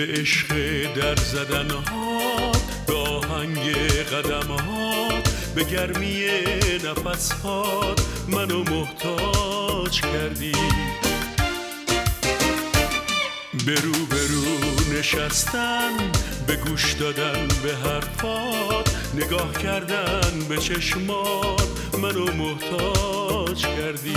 به عشق در زدنهات، به آهنگ قدمهات، به گرمی نفسهات منو محتاج کردی. به روبرو نشستن، به گوش دادن به حرفات، نگاه کردن به چشمات منو محتاج کردی.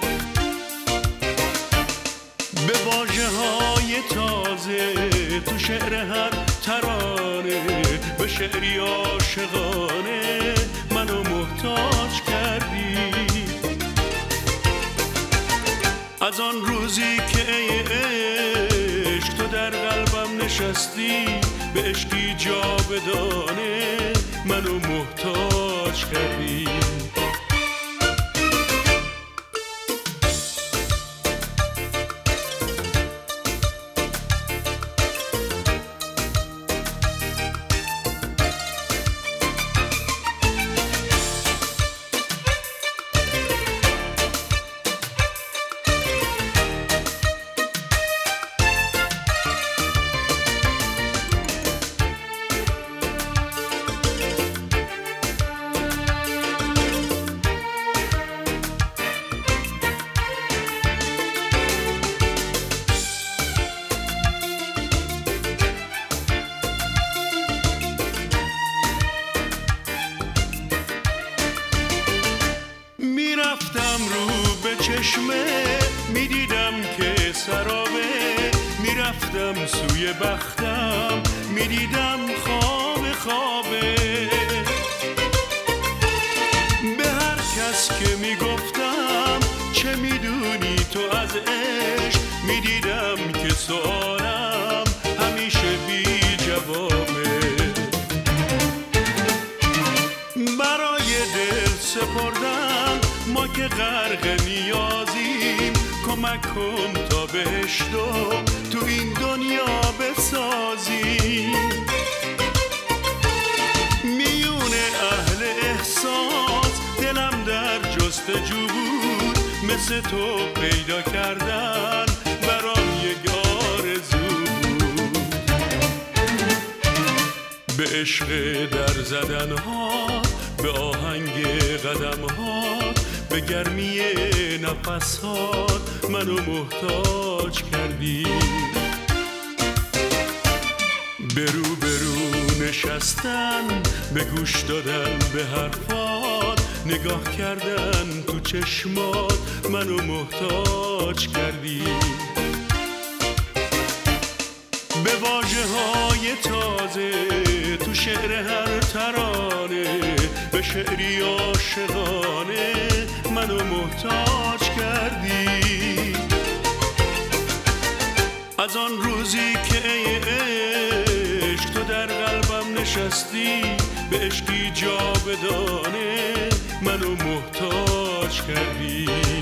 به واژه‌های تازه تو شعر هر ترانه، به شعری عاشقانه منو محتاج کردی. از آن روزی که ای عشق تو در قلبم نشستی، به عشقی جاودانه منو محتاج کردی. میرفتم رو به چشمه، میدیدم که سرابه، میرفتم سوی بختم، میدیدم خواب خوابه. به هر کس که میگفتم چه میدونی تو از عشق، میدیدم که سوالم همیشه بی جوابه. برای دل سپردم ما که غرق نیازیم، کمک کن تا بهشتو تو این دنیا بسازیم. میون اهل احساس دلم در جستجو بود، مثل تو پیدا کردن برام یک آرزو بود. به عشق در زدنهات، به آهنگ قدمهات، به گرمی نفسهات منو محتاج کردی. به روبرو نشستن، به گوش دادن به حرفات، نگاه کردن تو چشمات منو محتاج کردی. به واژه‌های تازه تو شعر هر ترانه، به شعری عاشقانه منو محتاج کردی. از آن روزی که ای عشق تو در قلبم نشستی، به عشقی جاودانه منو محتاج کردی.